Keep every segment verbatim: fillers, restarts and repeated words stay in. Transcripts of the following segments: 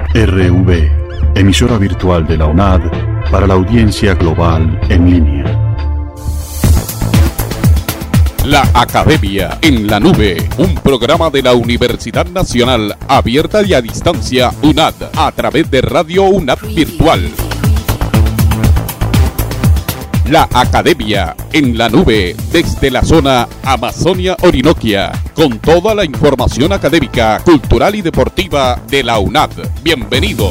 R V, emisora virtual de la UNAD para la audiencia global en línea. La Academia en la Nube, un programa de la Universidad Nacional abierta y a distancia UNAD a través de Radio UNAD Virtual. La Academia en la Nube desde la zona Amazonia-Orinoquia, con toda la información académica, cultural y deportiva de la UNAD. Bienvenidos.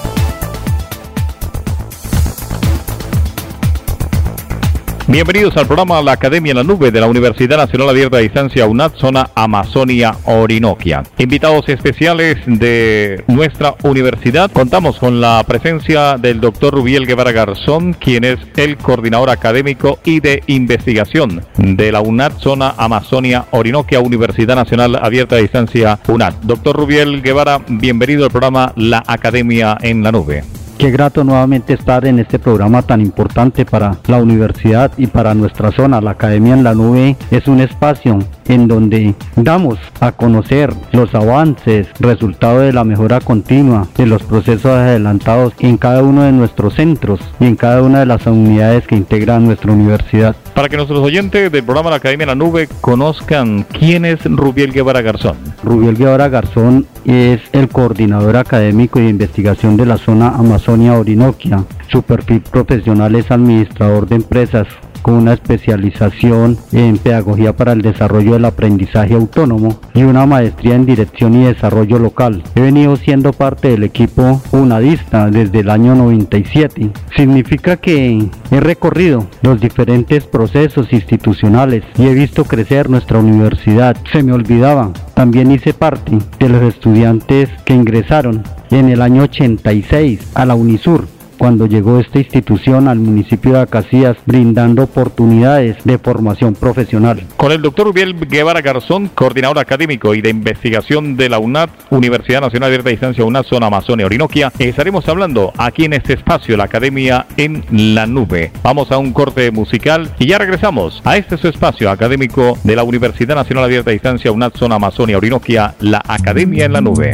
Bienvenidos al programa La Academia en la Nube de la Universidad Nacional Abierta a Distancia UNAD, zona Amazonia-Orinoquia. Invitados especiales de nuestra universidad, contamos con la presencia del doctor Rubiel Guevara Garzón, quien es el coordinador académico y de investigación de la UNAD, zona Amazonia-Orinoquia, Universidad Nacional Abierta a Distancia UNAD. Doctor Rubiel Guevara, bienvenido al programa La Academia en la Nube. Qué grato nuevamente estar en este programa tan importante para la universidad y para nuestra zona. La Academia en la Nube es un espacio en donde damos a conocer los avances, resultado de la mejora continua, de los procesos adelantados en cada uno de nuestros centros y en cada una de las unidades que integran nuestra universidad. Para que nuestros oyentes del programa La Academia en la Nube conozcan quién es Rubiel Guevara Garzón. Rubiel Guevara Garzón es el coordinador académico y de investigación de la zona Amazonia-Orinoquia. Su perfil profesional es administrador de empresas con una especialización en pedagogía para el desarrollo del aprendizaje autónomo y una maestría en dirección y desarrollo local. He venido siendo parte del equipo unadista desde el año noventa y siete. Significa que he recorrido los diferentes procesos institucionales y he visto crecer nuestra universidad. Se me olvidaba, también hice parte de los estudiantes que ingresaron en el año ochenta y seis a la UNISUR, cuando llegó esta institución al municipio de Acacías, brindando oportunidades de formación profesional. Con el doctor Rubiel Guevara Garzón, coordinador académico y de investigación de la UNAD, Universidad Nacional Abierta a Distancia UNAD, zona Amazonia-Orinoquia, estaremos hablando aquí en este espacio, la Academia en la Nube. Vamos a un corte musical y ya regresamos a este su espacio académico de la Universidad Nacional Abierta a Distancia UNAD, zona Amazonia-Orinoquia, la Academia en la Nube.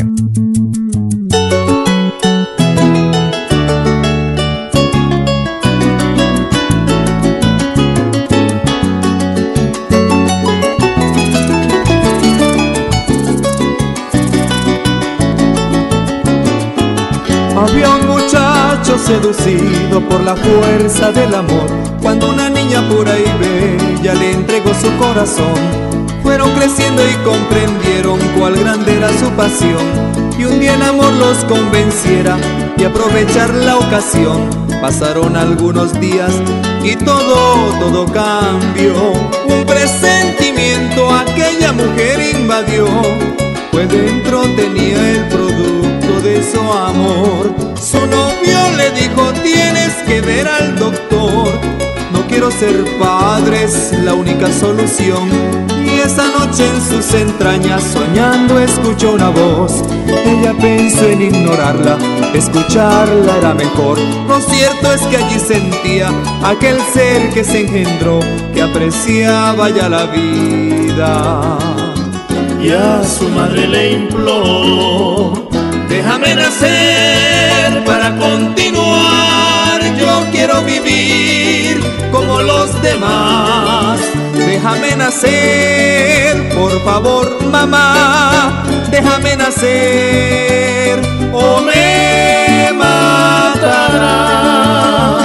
Había un muchacho seducido por la fuerza del amor, cuando una niña pura y bella le entregó su corazón. Fueron creciendo y comprendieron cuál grande era su pasión, y un día el amor los convenciera de aprovechar la ocasión. Pasaron algunos días y todo, todo cambió. Un presentimiento a aquella mujer invadió, pues dentro tenía el producto de su amor. Su novio le dijo: tienes que ver al doctor, no quiero ser padre, es la única solución. Y esa noche en sus entrañas soñando escuchó una voz. Ella pensó en ignorarla, escucharla era mejor. Lo cierto es que allí sentía aquel ser que se engendró, que apreciaba ya la vida. Y a su madre le imploró: déjame nacer para continuar, yo quiero vivir como los demás. Déjame nacer, por favor, mamá, déjame nacer o me matarás.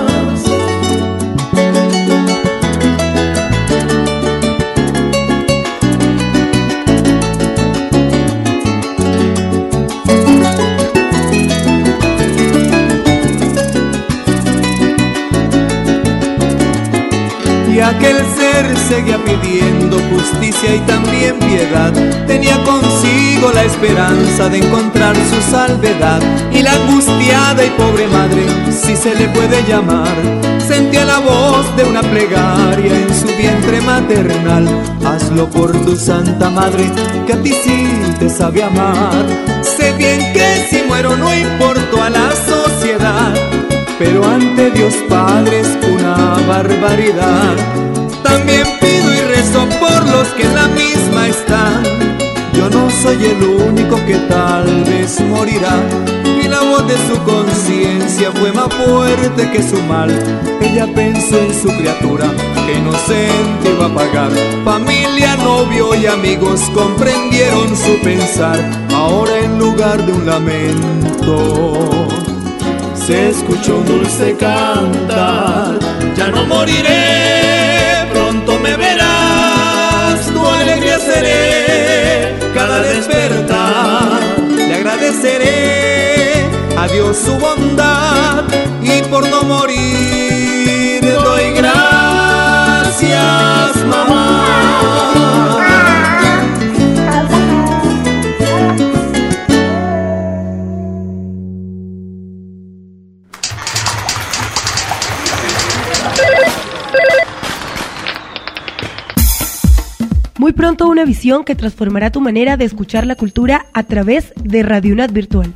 Y aquel ser seguía pidiendo justicia y también piedad. Tenía consigo la esperanza de encontrar su salvedad. Y la angustiada y pobre madre, si se le puede llamar, sentía la voz de una plegaria en su vientre maternal. Hazlo por tu santa madre, que a ti sí te sabe amar. Sé bien que si muero no importo a la sociedad, pero ante Dios Padre es una barbaridad. También pido y rezo por los que en la misma están. Yo no soy el único que tal vez morirá. la voz de su conciencia fue más fuerte que su mal. Ella pensó en su criatura que inocente iba a pagar. Familia, novio y amigos comprendieron su pensar. Ahora en lugar de un lamento se escuchó un dulce cantar. Ya no moriré, pronto me verás, tu alegría seré cada despertar. Le agradeceré a Dios su bondad y por no morir doy gracias, mamá. Muy pronto una visión que transformará tu manera de escuchar la cultura a través de Radio UNAD Virtual.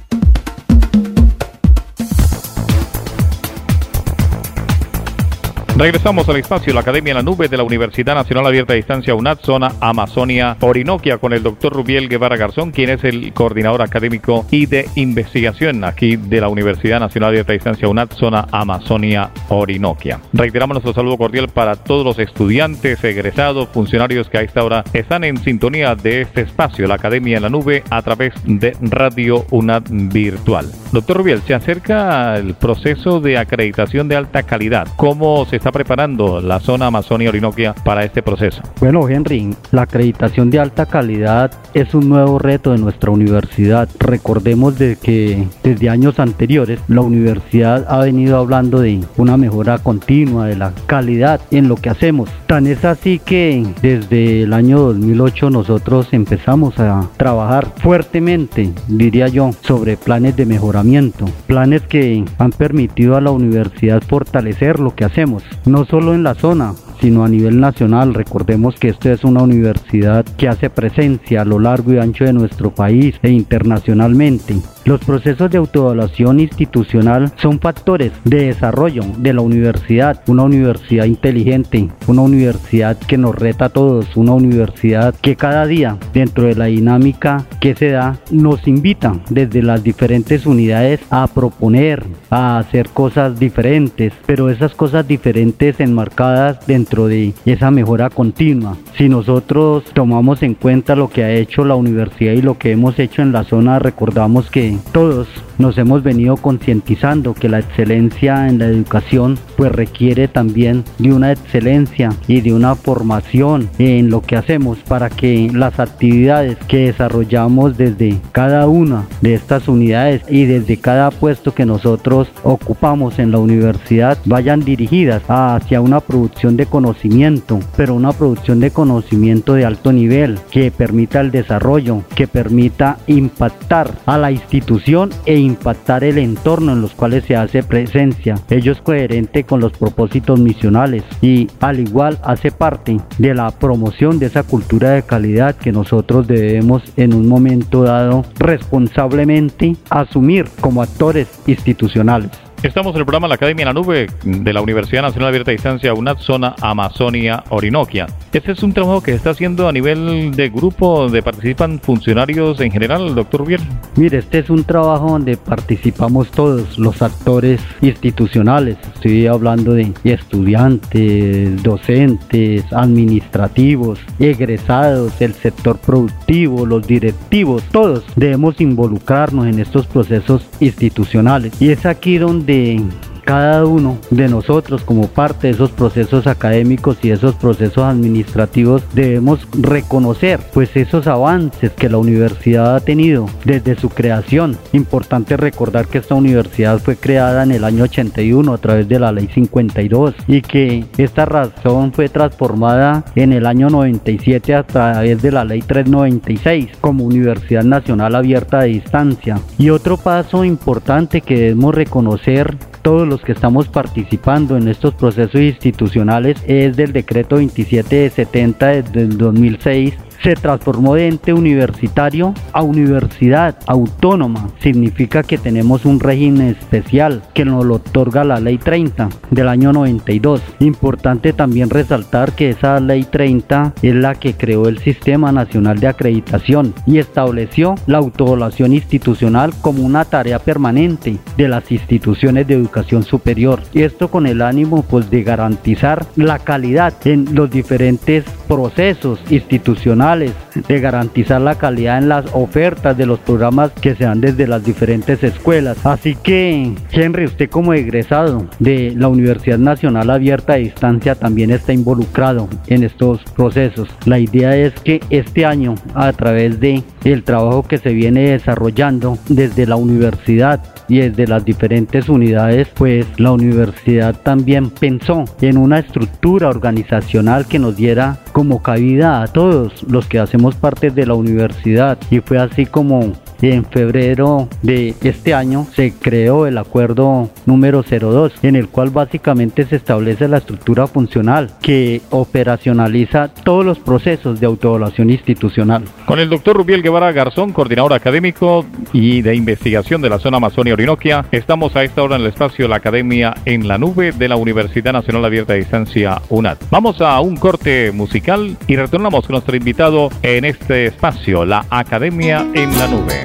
Regresamos al espacio, la Academia en la Nube de la Universidad Nacional Abierta a Distancia UNAD, zona Amazonia Orinoquia, con el doctor Rubiel Guevara Garzón, quien es el coordinador académico y de investigación aquí de la Universidad Nacional Abierta a Distancia UNAD, zona Amazonia Orinoquia. Reiteramos nuestro saludo cordial para todos los estudiantes, egresados, funcionarios que a esta hora están en sintonía de este espacio, la Academia en la Nube, a través de Radio UNAD Virtual. Doctor Rubiel, se acerca el proceso de acreditación de alta calidad. ¿Cómo se está preparando la zona Amazonia Orinoquia para este proceso? Bueno, Henry, la acreditación de alta calidad es un nuevo reto de nuestra universidad. Recordemos de que desde años anteriores la universidad ha venido hablando de una mejora continua de la calidad en lo que hacemos. Tan es así que desde el año dos mil ocho nosotros empezamos a trabajar fuertemente, diría yo, sobre planes de mejoramiento, planes que han permitido a la universidad fortalecer lo que hacemos, no solo en la zona, sino a nivel nacional. Recordemos que esta es una universidad que hace presencia a lo largo y ancho de nuestro país e internacionalmente. Los procesos de autoevaluación institucional son factores de desarrollo de la universidad, una universidad inteligente, una universidad que nos reta a todos, una universidad que cada día, dentro de la dinámica que se da, nos invita desde las diferentes unidades a proponer, a hacer cosas diferentes, pero esas cosas diferentes enmarcadas dentro de esa mejora continua. Si nosotros tomamos en cuenta lo que ha hecho la universidad y lo que hemos hecho en la zona, recordamos que todos nos hemos venido concientizando que la excelencia en la educación pues requiere también de una excelencia y de una formación en lo que hacemos para que las actividades que desarrollamos desde cada una de estas unidades y desde cada puesto que nosotros ocupamos en la universidad vayan dirigidas hacia una producción de conocimiento, pero una producción de conocimiento de alto nivel que permita el desarrollo, que permita impactar a la institución e impactar el entorno en los cuales se hace presencia. Ello es coherente con los propósitos misionales y al igual hace parte de la promoción de esa cultura de calidad que nosotros debemos en un momento dado responsablemente asumir como actores institucionales. Estamos en el programa La Academia en la Nube de la Universidad Nacional Abierta a Distancia UNAD, zona Amazonia Orinoquia. Este es un trabajo que se está haciendo a nivel de grupo donde participan funcionarios en general, doctor Rubiel. Mire, este es un trabajo donde participamos todos los actores institucionales. Estoy hablando de estudiantes, docentes, administrativos, egresados, el sector productivo, los directivos. Todos debemos involucrarnos en estos procesos institucionales. Y es aquí donde de cada uno de nosotros, como parte de esos procesos académicos y esos procesos administrativos, debemos reconocer pues esos avances que la universidad ha tenido desde su creación. Importante recordar que esta universidad fue creada en el año ochenta y uno a través de la ley cincuenta y dos y que esta razón fue transformada en el año noventa y siete a través de la ley trescientos noventa y seis como Universidad Nacional Abierta a Distancia. Y otro paso importante que debemos reconocer todos los que estamos participando en estos procesos institucionales es del decreto veintisiete setenta del dos mil seis, se transformó de ente universitario a universidad autónoma. Significa que tenemos un régimen especial que nos lo otorga la ley treinta del año noventa y dos. Importante también resaltar que esa ley treinta es la que creó el Sistema Nacional de Acreditación y estableció la autoevaluación institucional como una tarea permanente de las instituciones de educación superior. Y esto con el ánimo pues de garantizar la calidad en los diferentes procesos institucionales, de garantizar la calidad en las ofertas de los programas que se dan desde las diferentes escuelas. Así que, Henry, usted como egresado de la Universidad Nacional Abierta a Distancia también está involucrado en estos procesos. La idea es que este año, a través de el trabajo que se viene desarrollando desde la universidad y desde las diferentes unidades, pues la universidad también pensó en una estructura organizacional que nos diera como cabida a todos los que hacemos parte de la universidad, y fue así como en febrero de este año se creó el acuerdo número cero dos, en el cual básicamente se establece la estructura funcional que operacionaliza todos los procesos de autoevaluación institucional. Con el doctor Rubiel Guevara Garzón, coordinador académico y de investigación de la zona Amazonia Orinoquia, estamos a esta hora en el espacio de la Academia en la Nube de la Universidad Nacional Abierta a Distancia UNAD. Vamos a un corte musical y retornamos con nuestro invitado en este espacio, la Academia en la Nube.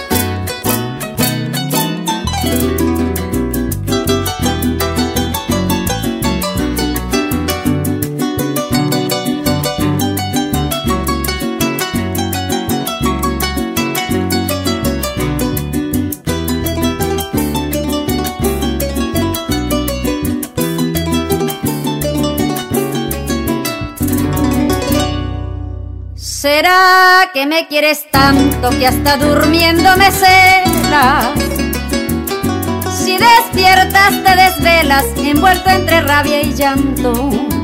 ¿Será que me quieres tanto que hasta durmiendo me celas? Si despiertas te desvelas, envuelto entre rabia y llanto.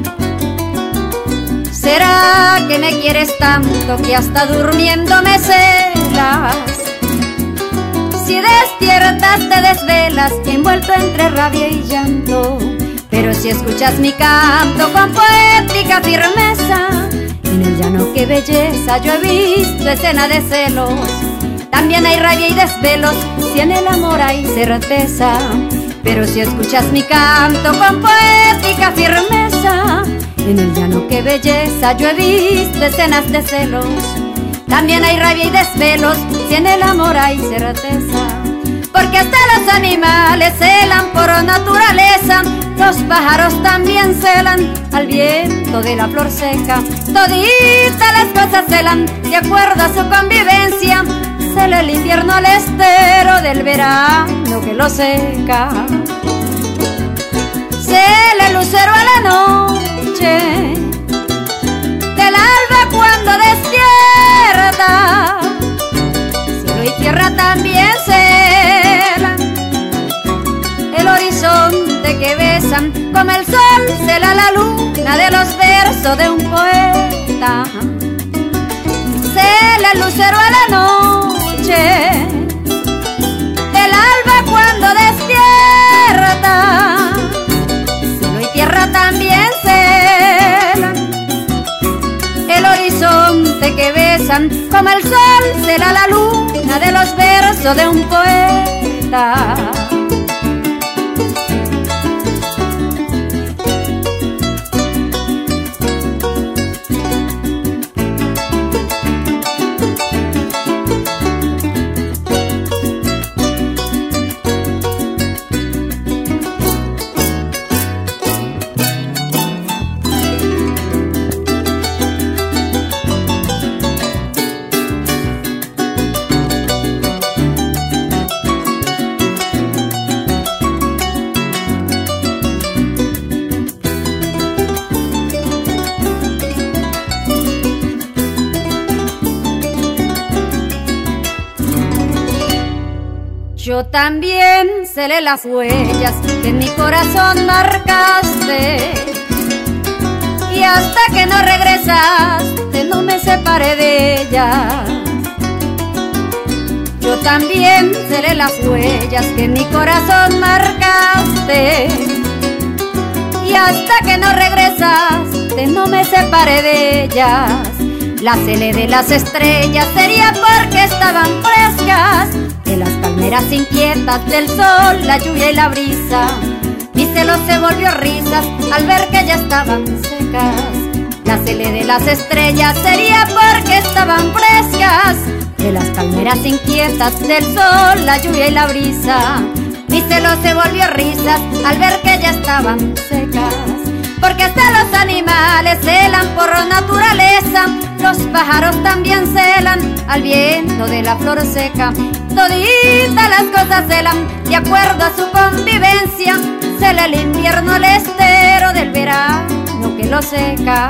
¿Será que me quieres tanto que hasta durmiendo me celas? Si despiertas te desvelas, envuelto entre rabia y llanto. Pero si escuchas mi canto con poética firmeza, en el llano qué belleza yo he visto escena de celos. También hay rabia y desvelos, si en el amor hay certeza. Pero si escuchas mi canto con poética firmeza, en el llano qué belleza yo he visto escenas de celos. También hay rabia y desvelos, si en el amor hay certeza. Porque hasta los animales celan por naturaleza, los pájaros también celan al viento de la flor seca. Toditas las cosas celan de acuerdo a su convivencia. Cela el invierno al estero del verano que lo seca. Cela el lucero a la noche del alba cuando despierta. Cielo y tierra también celan el horizonte que besan, como el sol cela la luna de los versos de un poeta. Cela el lucero a la noche del alba cuando despierta. Cielo y tierra también celan el horizonte que besan, como el sol cela la luna de los versos de un poeta. Yo también celé las huellas que en mi corazón marcaste, y hasta que no regresaste no me separé de ellas. Yo también celé las huellas que en mi corazón marcaste, y hasta que no regresaste no me separé de ellas. La cele de las estrellas sería porque estaban frescas, de las palmeras inquietas, del sol, la lluvia y la brisa. Mi celo se volvió risas al ver que ya estaban secas. La cele de las estrellas sería porque estaban frescas, de las palmeras inquietas, del sol, la lluvia y la brisa. Mi celo se volvió risas al ver que ya estaban secas. Porque hasta los animales celan por naturaleza, los pájaros también celan al viento de la flor seca. Toditas las cosas celan de acuerdo a su convivencia. Cela el invierno, el estero del verano que lo seca.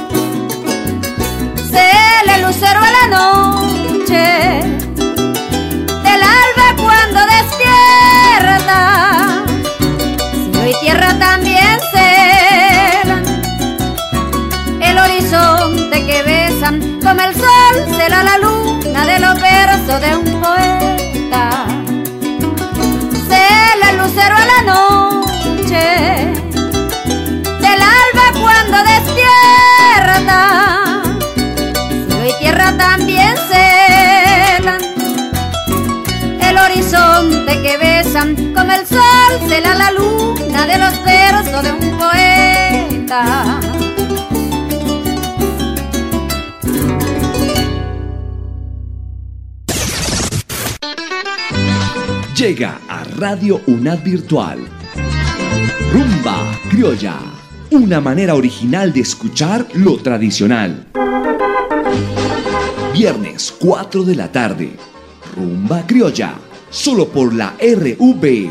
Cela el lucero a la noche, del alba cuando despierta. Cielo y tierra también celan el horizonte que besan, como el sol cela la luna de los versos de un poeta. Cela el lucero a la noche, del alba cuando despierta. Cielo y tierra también celan el horizonte que besan, como el sol cela la luna de los versos de un poeta. Llega a Radio UNAD Virtual Rumba Criolla, una manera original de escuchar lo tradicional. Viernes cuatro de la tarde, Rumba Criolla, solo por la R V.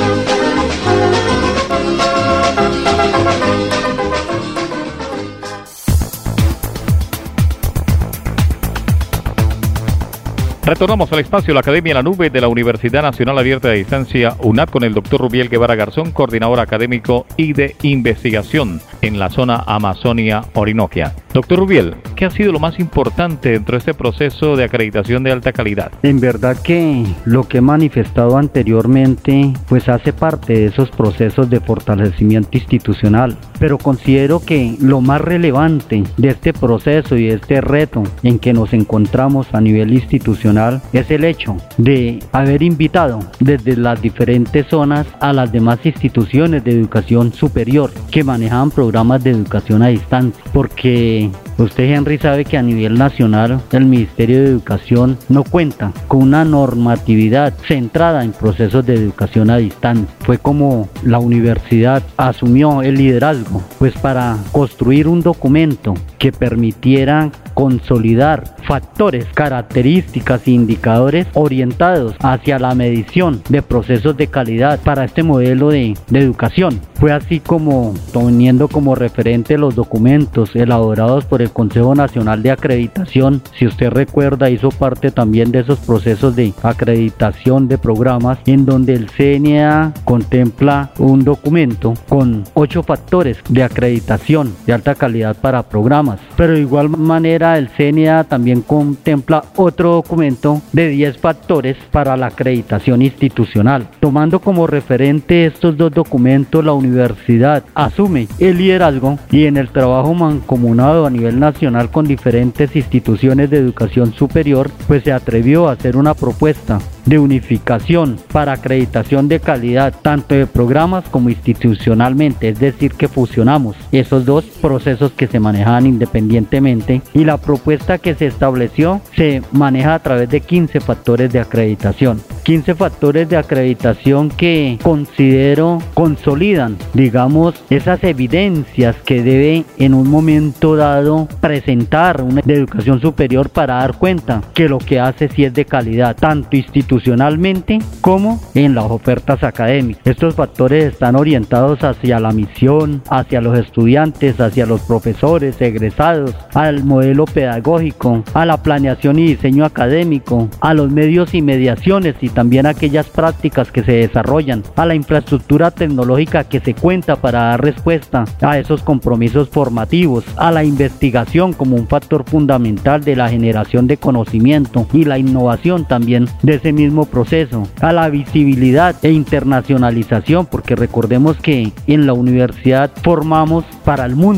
Retornamos al espacio La Academia en la Nube de la Universidad Nacional Abierta de Distancia UNAD con el doctor Rubiel Guevara Garzón, coordinador académico y de investigación en la zona Amazonia Orinoquia. Doctor Rubiel, ¿qué ha sido lo más importante dentro de este proceso de acreditación de alta calidad? En verdad que lo que he manifestado anteriormente pues hace parte de esos procesos de fortalecimiento institucional, pero considero que lo más relevante de este proceso y de este reto en que nos encontramos a nivel institucional es el hecho de haber invitado desde las diferentes zonas a las demás instituciones de educación superior que manejan programas de educación a distancia, porque usted, Henry, sabe que a nivel nacional el Ministerio de Educación no cuenta con una normatividad centrada en procesos de educación a distancia. Fue como la universidad asumió el liderazgo pues para construir un documento que permitiera consolidar factores, características e indicadores orientados hacia la medición de procesos de calidad para este modelo de, de educación. Fue así como, teniendo como referente los documentos elaborados por el Consejo Nacional de Acreditación, si usted recuerda, hizo parte también de esos procesos de acreditación de programas, en donde el C N A contempla un documento con ocho factores de acreditación de alta calidad para programas, pero de igual manera el C N A también contempla otro documento de diez factores para la acreditación institucional. Tomando como referente estos dos documentos, la universidad asume el liderazgo y en el trabajo mancomunado a nivel nacional con diferentes instituciones de educación superior, pues se atrevió a hacer una propuesta de unificación para acreditación de calidad tanto de programas como institucionalmente, es decir que fusionamos esos dos procesos que se manejaban independientemente, y la propuesta que se estableció se maneja a través de quince factores de acreditación. quince factores de acreditación que considero consolidan, digamos, esas evidencias que debe en un momento dado presentar una de educación superior para dar cuenta que lo que hace sí es de calidad, tanto institucionalmente como en las ofertas académicas. Estos factores están orientados hacia la misión, hacia los estudiantes, hacia los profesores, egresados, al modelo pedagógico, a la planeación y diseño académico, a los medios y mediaciones y también a aquellas prácticas que se desarrollan, a la infraestructura tecnológica que se cuenta para dar respuesta a esos compromisos formativos, a la investigación como un factor fundamental de la generación de conocimiento y la innovación también de ese mismo proceso, a la visibilidad e internacionalización, porque recordemos que en la universidad formamos para el mundo.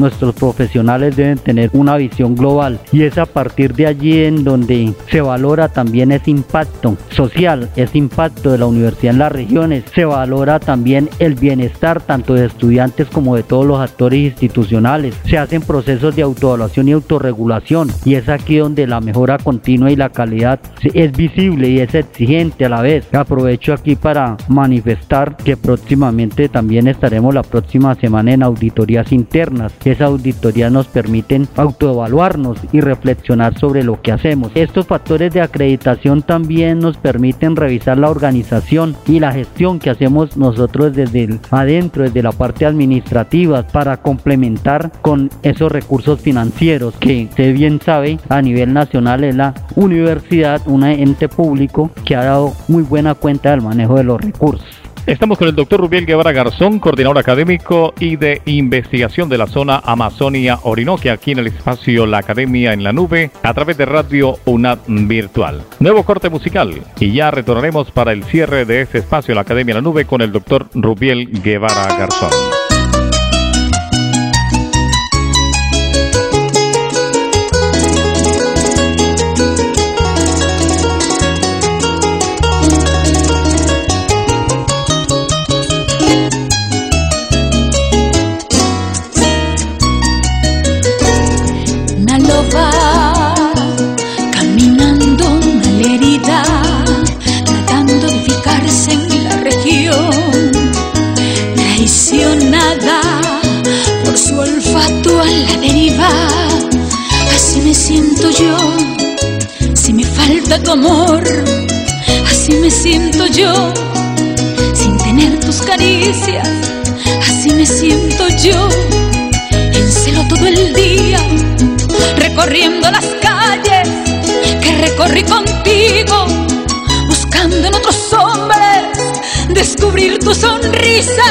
nuestros profesionales deben tener una visión global, y es a partir de allí en donde se valora también ese impacto social, ese impacto de la universidad en las regiones. Se valora también el bienestar tanto de estudiantes como de todos los actores institucionales. Se hacen procesos de autoevaluación y autorregulación, y es aquí donde la mejora continua y la calidad es visible y es exigente a la vez. Aprovecho aquí para manifestar que próximamente también estaremos la próxima semana en auditorías internas. Esas auditorías nos permiten autoevaluarnos y reflexionar sobre lo que hacemos. Estos factores de acreditación también nos permiten revisar la organización y la gestión que hacemos nosotros desde el, adentro, desde la parte administrativa, para complementar con esos recursos financieros que usted bien sabe a nivel nacional es la universidad, un ente público que ha dado muy buena cuenta del manejo de los recursos. Estamos con el doctor Rubiel Guevara Garzón, coordinador académico y de investigación de la zona Amazonia Orinoquia, aquí en el espacio La Academia en la Nube, a través de Radio UNAD Virtual. Nuevo corte musical y ya retornaremos para el cierre de este espacio La Academia en la Nube con el doctor Rubiel Guevara Garzón. Caminando malherida, tratando de fijarse en la región, traicionada por su olfato a la deriva. Así me siento yo, si me falta tu amor. Así me siento yo, sin tener tus caricias. Así me siento yo, en celo todo el día, recorriendo las calles que recorrí contigo, buscando en otros hombres descubrir tu sonrisa.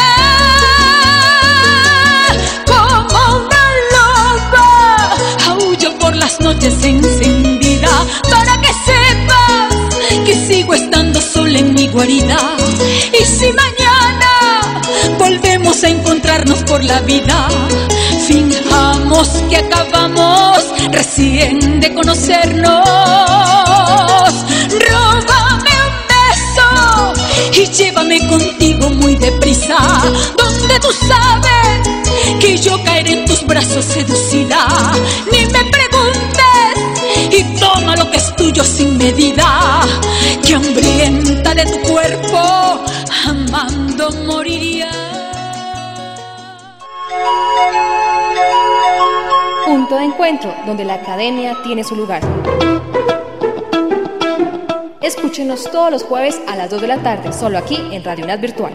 Como una loba aullo por las noches encendida, para que sepas que sigo estando sola en mi guarida. Y si mañana volvemos a encontrarnos por la vida, fijamos que acabamos recién de conocernos. Róbame un beso y llévame contigo muy deprisa, donde tú sabes que yo caeré en tus brazos seducida. Ni me preguntes y toma lo que es tuyo sin medida, que hambrienta de tu cuerpo amando moriría. Punto de encuentro, donde la academia tiene su lugar. Escúchenos todos los jueves a las dos de la tarde, solo aquí en Radio UNAD Virtual.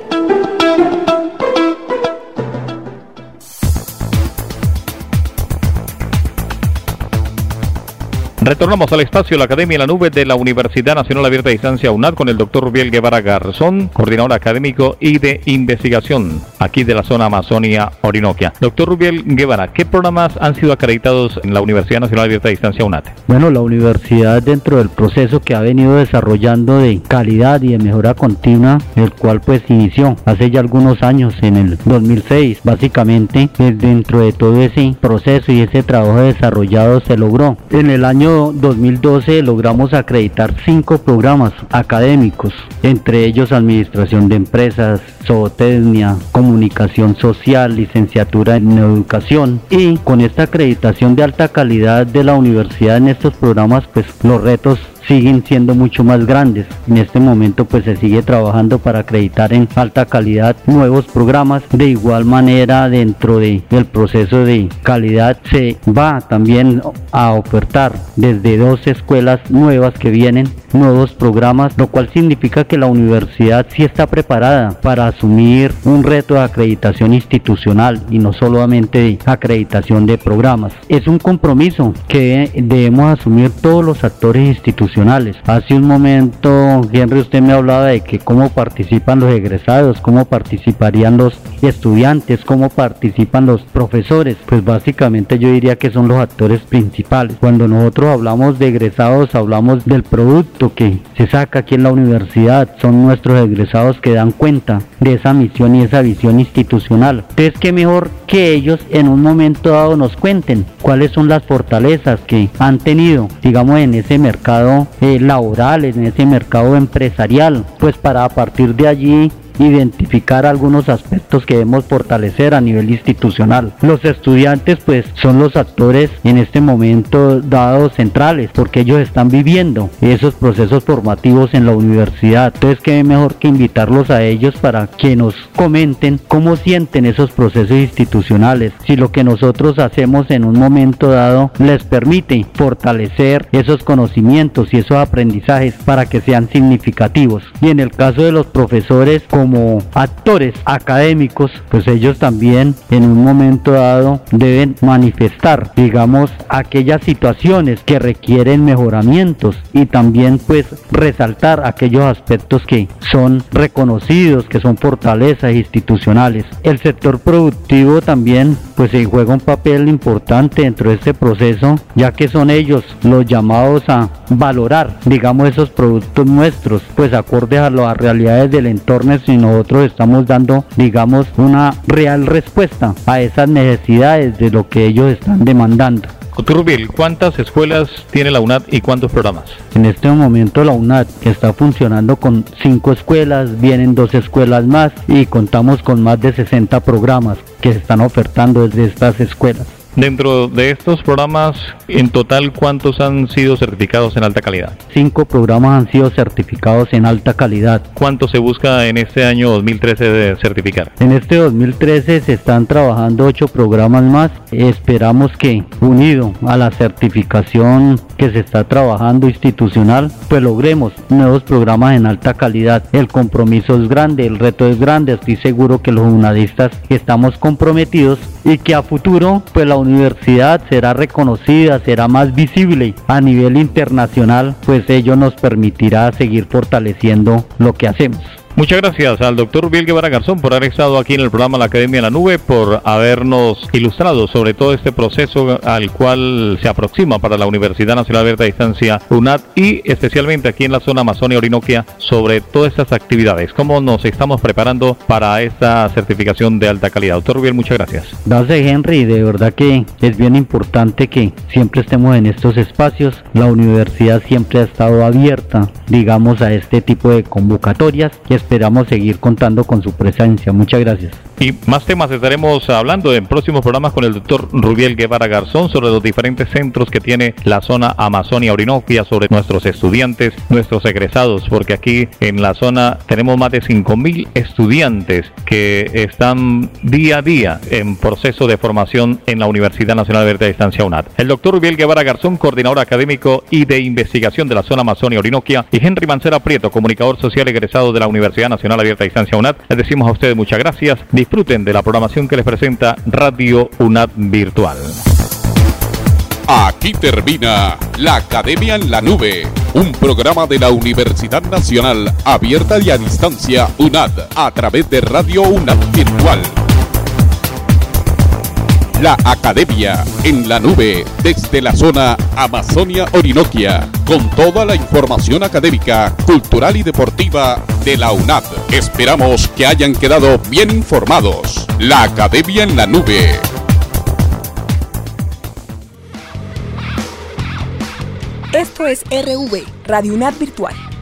Retornamos al espacio La Academia en la Nube de la Universidad Nacional Abierta de Distancia UNAD con el doctor Rubiel Guevara Garzón, coordinador académico y de investigación aquí de la zona Amazonia Orinoquia. Doctor Rubiel Guevara, ¿qué programas han sido acreditados en la Universidad Nacional Abierta de Distancia UNAD? Bueno, la universidad, dentro del proceso que ha venido desarrollando de calidad y de mejora continua, el cual pues inició hace ya algunos años, en el dos mil seis, básicamente, pues, dentro de todo ese proceso y ese trabajo desarrollado se logró. En el año dos mil doce logramos acreditar cinco programas académicos, entre ellos Administración de Empresas, Zootecnia, Comunicación Social, Licenciatura en Educación, y con esta acreditación de alta calidad de la universidad en estos programas, pues los retos siguen siendo mucho más grandes. En este momento pues se sigue trabajando para acreditar en alta calidad nuevos programas. De igual manera, dentro de, del proceso de calidad se va también a ofertar desde dos escuelas nuevas que vienen nuevos programas, lo cual significa que la universidad sí está preparada para asumir un reto de acreditación institucional y no solamente de acreditación de programas. Es un compromiso que debemos asumir todos los actores institucionales. Hace un momento, Henry, usted me hablaba de que cómo participan los egresados, cómo participarían los estudiantes, cómo participan los profesores. Pues básicamente yo diría que son los actores principales. Cuando nosotros hablamos de egresados, hablamos del producto producto que se saca aquí en la universidad son nuestros egresados que dan cuenta de esa misión y esa visión institucional. Entonces, qué mejor que ellos en un momento dado nos cuenten cuáles son las fortalezas que han tenido, digamos, en ese mercado eh, laboral, en ese mercado empresarial, pues para a partir de allí identificar algunos aspectos que debemos fortalecer a nivel institucional. Los estudiantes pues son los actores en este momento dados centrales, porque ellos están viviendo esos procesos formativos en la universidad. Entonces, qué mejor que invitarlos a ellos para que nos comenten cómo sienten esos procesos institucionales, si lo que nosotros hacemos en un momento dado les permite fortalecer esos conocimientos y esos aprendizajes para que sean significativos. Y en el caso de los profesores, como actores académicos, pues ellos también en un momento dado deben manifestar, digamos, aquellas situaciones que requieren mejoramientos y también pues resaltar aquellos aspectos que son reconocidos, que son fortalezas institucionales. El sector productivo también pues se juega un papel importante dentro de este proceso, ya que son ellos los llamados a valorar, digamos, esos productos nuestros, pues acordes a las realidades del entorno, y nosotros estamos dando, digamos, una real respuesta a esas necesidades de lo que ellos están demandando. Doctor Rubiel, ¿cuántas escuelas tiene la UNAD y cuántos programas? En este momento la UNAD está funcionando con cinco escuelas, vienen dos escuelas más y contamos con más de sesenta programas que se están ofertando desde estas escuelas. Dentro de estos programas, en total, ¿cuántos han sido certificados en alta calidad? Cinco programas han sido certificados en alta calidad. ¿Cuánto se busca en este año dos mil trece de certificar? En este dos mil trece se están trabajando ocho programas más. Esperamos que, unido a la certificación que se está trabajando institucional, pues logremos nuevos programas en alta calidad. El compromiso es grande, el reto es grande. Estoy seguro que los unadistas estamos comprometidos y que a futuro, pues la universidad será reconocida, será más visible a nivel internacional, pues ello nos permitirá seguir fortaleciendo lo que hacemos. Muchas gracias al doctor Rubiel Guevara Garzón por haber estado aquí en el programa La Academia en la Nube, por habernos ilustrado sobre todo este proceso al cual se aproxima para la Universidad Nacional Abierta a Distancia UNAD y especialmente aquí en la zona Amazonia Orinoquia sobre todas estas actividades. ¿Cómo nos estamos preparando para esta certificación de alta calidad? Doctor Rubiel, muchas gracias. Gracias, Henry. De verdad que es bien importante que siempre estemos en estos espacios. La universidad siempre ha estado abierta, digamos, a este tipo de convocatorias y esperamos seguir contando con su presencia. Muchas gracias. Y más temas estaremos hablando en próximos programas con el doctor Rubiel Guevara Garzón sobre los diferentes centros que tiene la zona Amazonia Orinoquia, sobre nuestros estudiantes, nuestros egresados, porque aquí en la zona tenemos más de cinco mil estudiantes que están día a día en proceso de formación en la Universidad Nacional Abierta a Distancia UNAD. El doctor Rubiel Guevara Garzón, coordinador académico y de investigación de la zona Amazonia Orinoquia, y Henry Mancera Prieto, comunicador social egresado de la Universidad Nacional Abierta a Distancia UNAD. Les decimos a ustedes muchas gracias. Disfruten de la programación que les presenta Radio UNAD Virtual. Aquí termina La Academia en la Nube, un programa de la Universidad Nacional Abierta y a Distancia UNAD a través de Radio UNAD Virtual. La Academia en la Nube desde la zona Amazonia Orinoquia, con toda la información académica, cultural y deportiva de la UNAD. Esperamos que hayan quedado bien informados. La Academia en la Nube. Esto es R V, Radio UNAD Virtual.